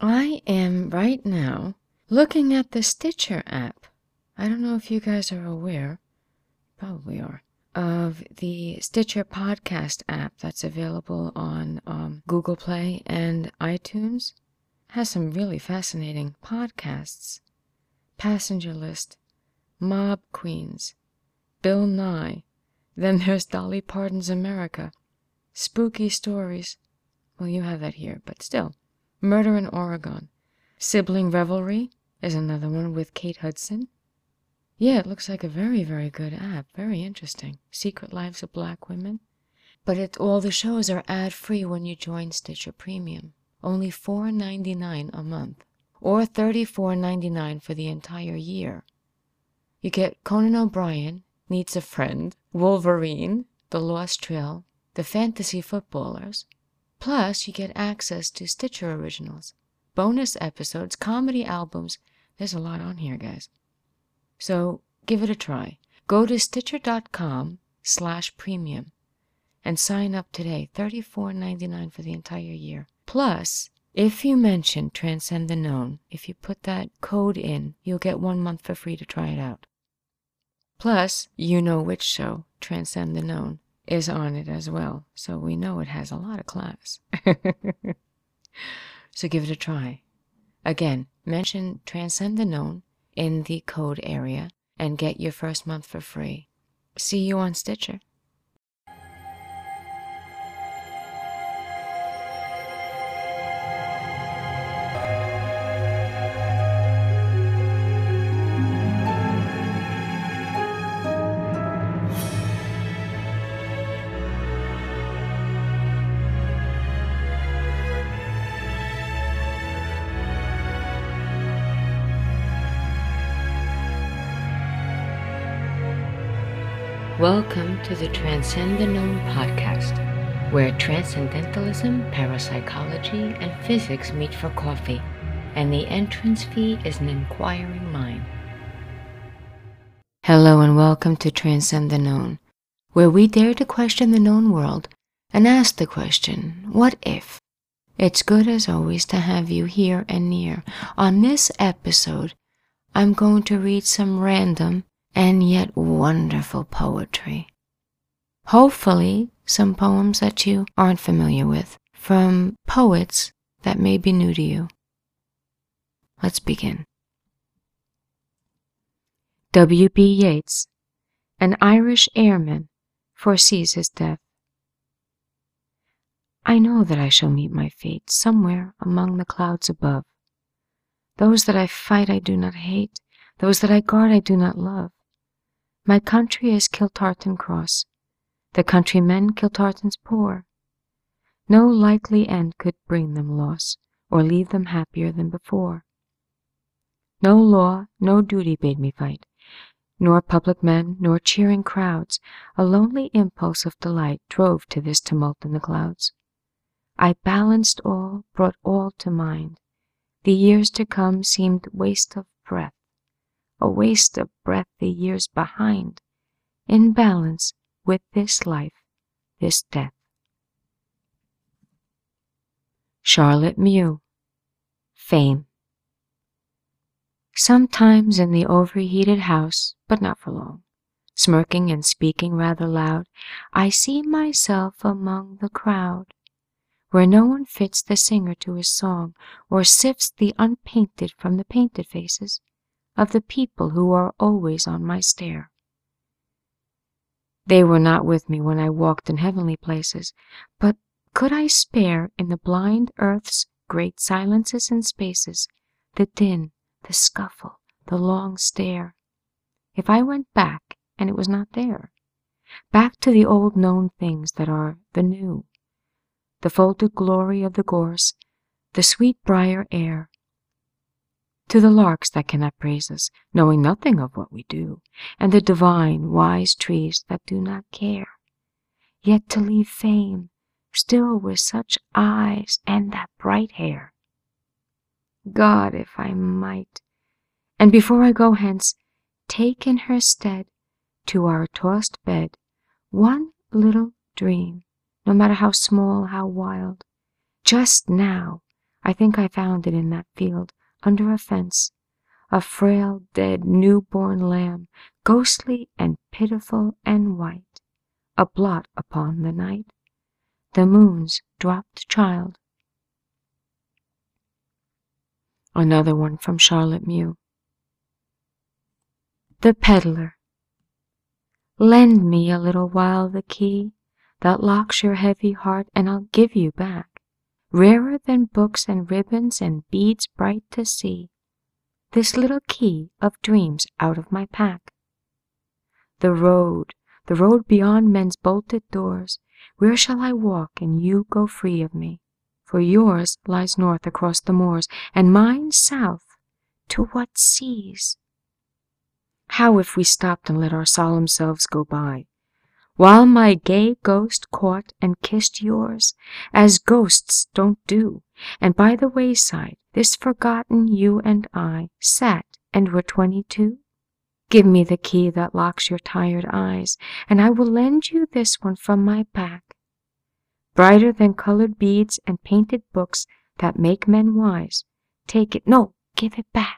I am right now looking at the Stitcher app. I don't know if you guys are aware, probably are, of the Stitcher podcast app that's available on Google Play and iTunes. It has some really fascinating podcasts. Passenger List, Mob Queens, Bill Nye, then there's Dolly Parton's America, Spooky Stories. Well, you have that here, but still. Murder in Oregon. Sibling Revelry is another one with Kate Hudson. Yeah, it looks like a very, very good app. Very interesting. Secret Lives of Black Women. But all the shows are ad-free when you join Stitcher Premium. Only $4.99 a month. Or $34.99 for the entire year. You get Conan O'Brien, Needs a Friend, Wolverine, The Lost Trail, The Fantasy Footballers. Plus, you get access to Stitcher Originals, bonus episodes, comedy albums. There's a lot on here, guys. So, give it a try. Go to Stitcher.com/premium and sign up today. $34.99 for the entire year. Plus, if you mention Transcend the Known, if you put that code in, you'll get 1 month for free to try it out. Plus, you know which show, Transcend the Known, is on it as well, so we know it has a lot of class. So give it a try. Again, mention Transcend the Known in the code area and get your first month for free. See you on Stitcher. Welcome to the Transcend the Known podcast, where transcendentalism, parapsychology, and physics meet for coffee, and the entrance fee is an inquiring mind. Hello and welcome to Transcend the Known, where we dare to question the known world and ask the question, what if? It's good as always to have you here and near. On this episode, I'm going to read some random and yet wonderful poetry. Hopefully, some poems that you aren't familiar with, from poets that may be new to you. Let's begin. W.B. Yeats, an Irish airman, foresees his death. I know that I shall meet my fate somewhere among the clouds above. Those that I fight I do not hate, those that I guard I do not love. My country is Kiltartan Cross, the countrymen Kiltartan's poor. No likely end could bring them loss, or leave them happier than before. No law, no duty bade me fight, nor public men, nor cheering crowds. A lonely impulse of delight drove to this tumult in the clouds. I balanced all, brought all to mind. The years to come seemed waste of breath. A waste of breath the years behind, in balance with this life, this death. Charlotte Mew, Fame. Sometimes in the overheated house, but not for long, smirking and speaking rather loud, I see myself among the crowd, where no one fits the singer to his song, or sifts the unpainted from the painted faces of the people who are always on my stair. They were not with me when I walked in heavenly places, but could I spare in the blind earth's great silences and spaces the din, the scuffle, the long stare? If I went back and it was not there, back to the old known things that are the new, the folded glory of the gorse, the sweet briar air, to the larks that cannot praise us, knowing nothing of what we do, and the divine, wise trees that do not care, yet to leave fame still with such eyes and that bright hair. God, if I might, and before I go hence, take in her stead to our tossed bed one little dream, no matter how small, how wild. Just now I think I found it in that field, under a fence, a frail, dead, newborn lamb, ghostly and pitiful and white, a blot upon the night, the moon's dropped child. Another one from Charlotte Mew. The Peddler. Lend me a little while the key that locks your heavy heart, and I'll give you back, rarer than books and ribbons and beads bright to see, this little key of dreams out of my pack. The road beyond men's bolted doors, where shall I walk and you go free of me? For yours lies north across the moors, and mine south to what seas? How if we stopped and let our solemn selves go by, while my gay ghost caught and kissed yours, as ghosts don't do, and by the wayside this forgotten you and I sat and were 22? Give me the key that locks your tired eyes, and I will lend you this one from my pack, brighter than colored beads and painted books that make men wise. Take it, no, give it back.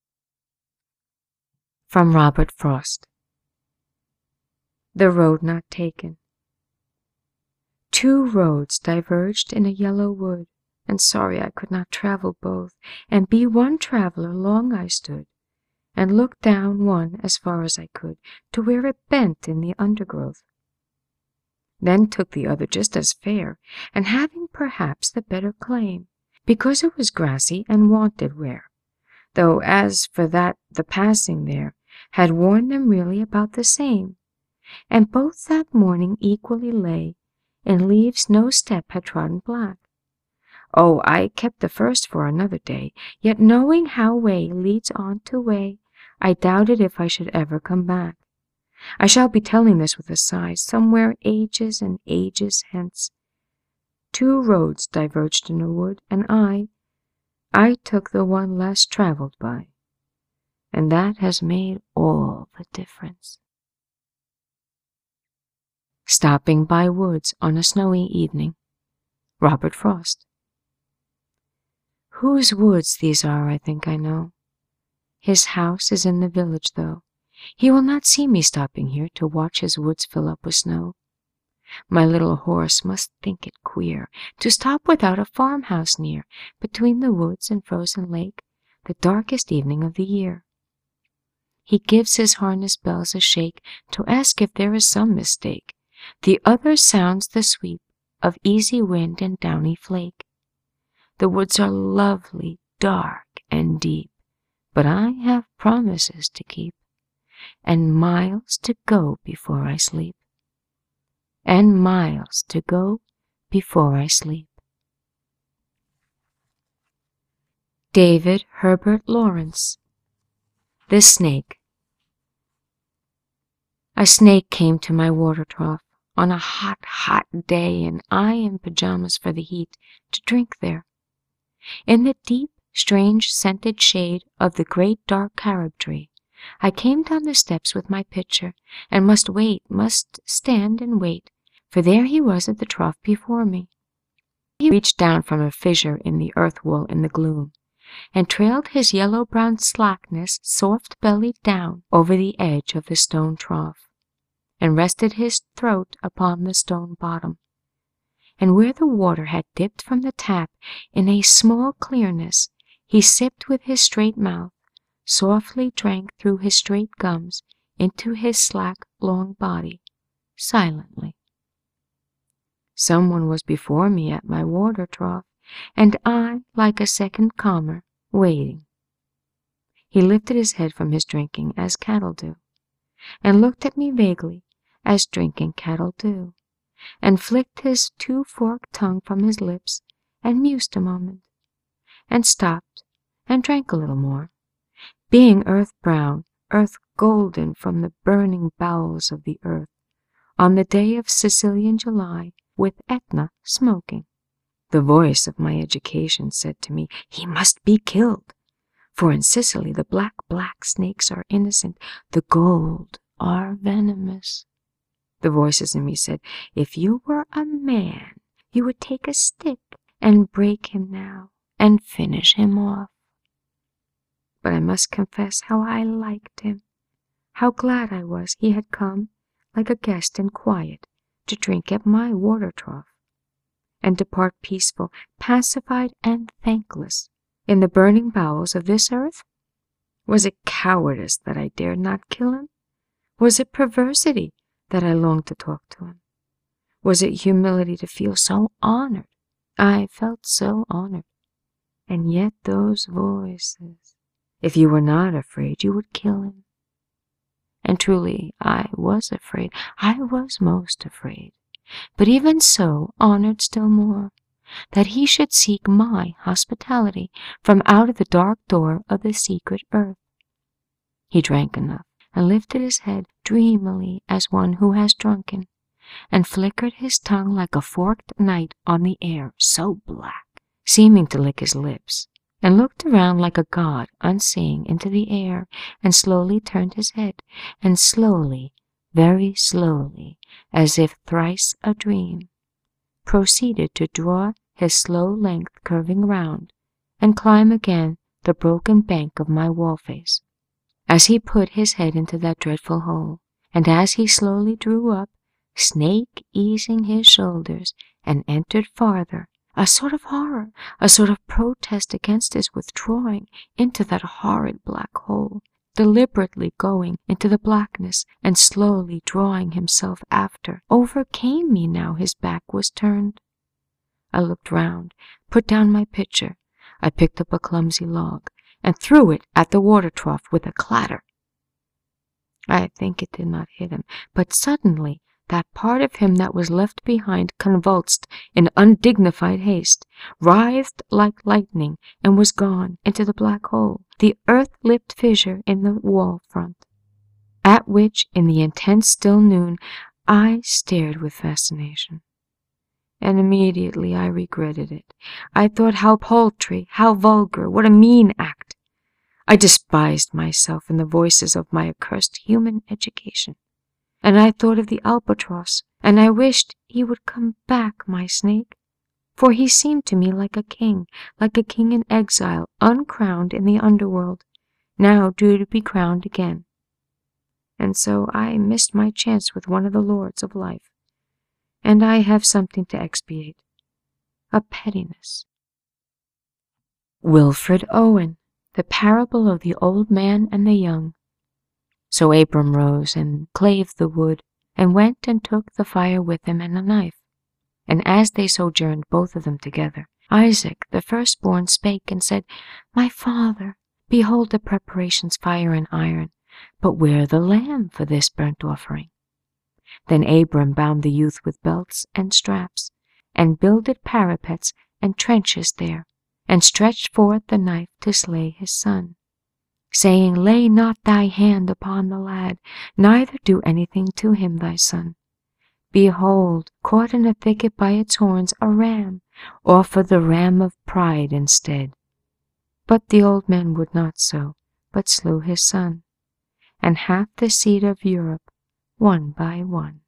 From Robert Frost. The Road Not Taken. Two roads diverged in a yellow wood, and sorry I could not travel both, and be one traveler long I stood, and looked down one as far as I could, to where it bent in the undergrowth. Then took the other just as fair, and having perhaps the better claim, because it was grassy and wanted wear, though as for that the passing there had worn them really about the same, and both that morning equally lay in leaves no step had trodden black. Oh, I kept the first for another day, yet knowing how way leads on to way, I doubted if I should ever come back. I shall be telling this with a sigh, somewhere ages and ages hence. Two roads diverged in a wood, and I took the one less traveled by, and that has made all the difference. Stopping by woods on a snowy evening. Robert Frost. Whose woods these are, I think I know. His house is in the village, though. He will not see me stopping here to watch his woods fill up with snow. My little horse must think it queer to stop without a farmhouse near, between the woods and frozen lake, the darkest evening of the year. He gives his harness bells a shake to ask if there is some mistake. The other sounds the sweep of easy wind and downy flake. The woods are lovely, dark, and deep, but I have promises to keep, and miles to go before I sleep, and miles to go before I sleep. David Herbert Lawrence. The Snake. A snake came to my water trough on a hot, hot day, and I in pajamas for the heat, to drink there. In the deep, strange, scented shade of the great dark carob tree, I came down the steps with my pitcher, and must stand and wait, for there he was at the trough before me. He reached down from a fissure in the earth wall in the gloom, and trailed his yellow-brown slackness soft-bellied down over the edge of the stone trough, and rested his throat upon the stone bottom. And where the water had dipped from the tap in a small clearness, he sipped with his straight mouth, softly drank through his straight gums into his slack, long body, silently. Someone was before me at my water trough, and I, like a second calmer, waiting. He lifted his head from his drinking, as cattle do, and looked at me vaguely, as drinking cattle do, and flicked his two-forked tongue from his lips, and mused a moment, and stopped, and drank a little more, being earth-brown, earth-golden from the burning bowels of the earth, on the day of Sicilian July, with Etna smoking. The voice of my education said to me, he must be killed, for in Sicily the black snakes are innocent, the gold are venomous. The voices in me said, if you were a man, you would take a stick and break him now, and finish him off. But I must confess how I liked him, how glad I was he had come, like a guest in quiet, to drink at my water trough, and depart peaceful, pacified, and thankless in the burning bowels of this earth? Was it cowardice that I dared not kill him? Was it perversity that I longed to talk to him? Was it humility to feel so honored? I felt so honored. And yet those voices, if you were not afraid, you would kill him. And truly, I was afraid. I was most afraid. But even so, honored still more, that he should seek my hospitality from out of the dark door of the secret earth. He drank enough, and lifted his head dreamily as one who has drunken, and flickered his tongue like a forked knife on the air, so black, seeming to lick his lips, and looked around like a god unseeing into the air, and slowly turned his head, and slowly, very slowly, as if thrice a dream, proceeded to draw his slow length curving round, and climb again the broken bank of my wall face. As he put his head into that dreadful hole, and as he slowly drew up, snake easing his shoulders, and entered farther, a sort of horror, a sort of protest against his withdrawing into that horrid black hole, deliberately going into the blackness and slowly drawing himself after, overcame me now his back was turned. I looked round, put down my pitcher. I picked up a clumsy log, and threw it at the water trough with a clatter. I think it did not hit him, but suddenly that part of him that was left behind convulsed in undignified haste, writhed like lightning, and was gone into the black hole, the earth-lipped fissure in the wall front, at which, in the intense still noon, I stared with fascination. And immediately I regretted it. I thought how paltry, how vulgar, what a mean act. I despised myself and the voices of my accursed human education. And I thought of the albatross, and I wished he would come back, my snake, for he seemed to me like a king in exile, uncrowned in the underworld, now due to be crowned again. And so I missed my chance with one of the lords of life, and I have something to expiate, a pettiness. Wilfred Owen, The Parable of the Old Man and the Young. So Abram rose and clave the wood, and went and took the fire with him and a knife. And as they sojourned both of them together, Isaac the firstborn spake and said, My father, behold the preparations fire and iron, but where the lamb for this burnt offering? Then Abram bound the youth with belts and straps, and builded parapets and trenches there, and stretched forth the knife to slay his son, saying, Lay not thy hand upon the lad, neither do anything to him thy son. Behold, caught in a thicket by its horns, a ram, offer the ram of pride instead. But the old man would not so, but slew his son, and half the seed of Europe, one by one.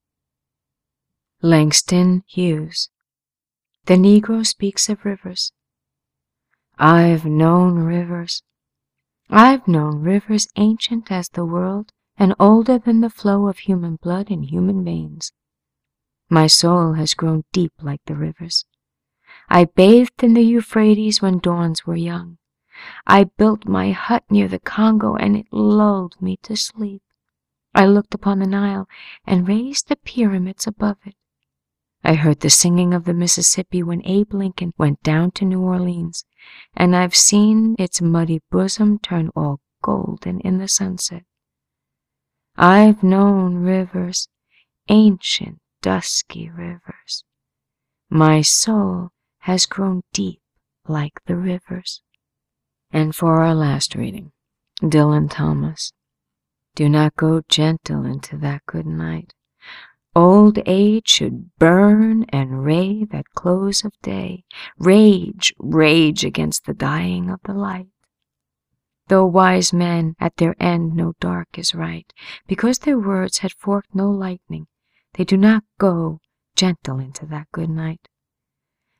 Langston Hughes. The Negro speaks of rivers. I've known rivers. I've known rivers ancient as the world and older than the flow of human blood in human veins. My soul has grown deep like the rivers. I bathed in the Euphrates when dawns were young. I built my hut near the Congo, and it lulled me to sleep. I looked upon the Nile and raised the pyramids above it. I heard the singing of the Mississippi when Abe Lincoln went down to New Orleans, and I've seen its muddy bosom turn all golden in the sunset. I've known rivers, ancient, dusky rivers. My soul has grown deep like the rivers. And for our last reading, Dylan Thomas. Do not go gentle into that good night. Old age should burn and rave at close of day, rage, rage against the dying of the light. Though wise men at their end know dark is right, because their words had forked no lightning, they do not go gentle into that good night.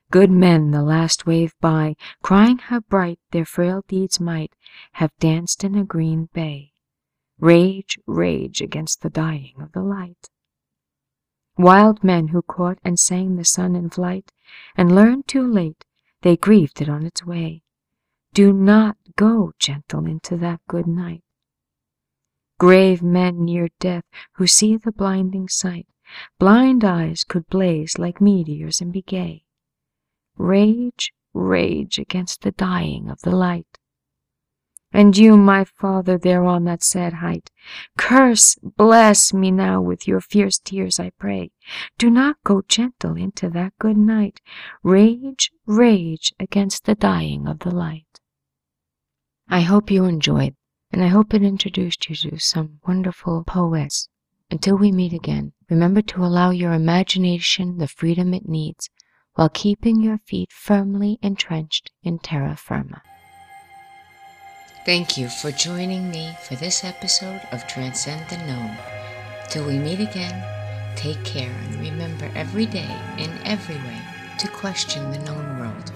Good men the last wave by, crying how bright their frail deeds might have danced in a green bay. Rage, rage against the dying of the light. Wild men who caught and sang the sun in flight, and learned too late they grieved it on its way. Do not go gentle into that good night. Grave men near death who see the blinding sight, blind eyes could blaze like meteors and be gay. Rage, rage against the dying of the light. And you, my father, there on that sad height, curse, bless me now with your fierce tears, I pray. Do not go gentle into that good night. Rage, rage against the dying of the light. I hope you enjoyed, and I hope it introduced you to some wonderful poets. Until we meet again, remember to allow your imagination the freedom it needs, while keeping your feet firmly entrenched in terra firma. Thank you for joining me for this episode of Transcend the Known. Till we meet again, take care and remember every day, in every way, to question the known world.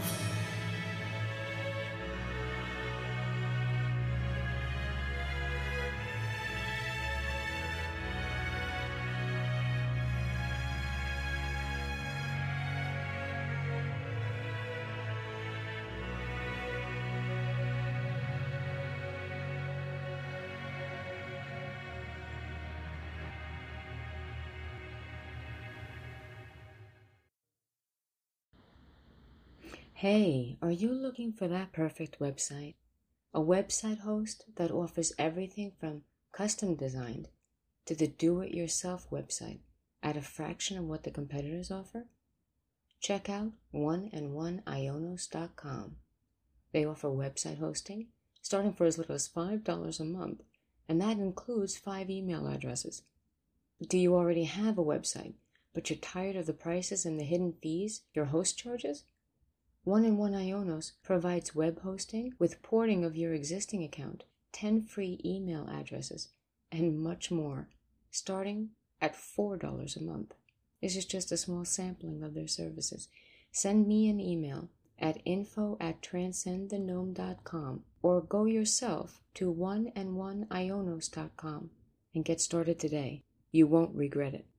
Hey, are you looking for that perfect website? A website host that offers everything from custom designed to the do-it-yourself website at a fraction of what the competitors offer? Check out oneandOneIonos.com. They offer website hosting starting for as little as $5 a month, and that includes 5 email addresses. Do you already have a website, but you're tired of the prices and the hidden fees your host charges? One-and-One-Ionos provides web hosting with porting of your existing account, 10 free email addresses, and much more, starting at $4 a month. This is just a small sampling of their services. Send me an email at info@transcendthegnome.com or go yourself to oneandOneIonos.com and get started today. You won't regret it.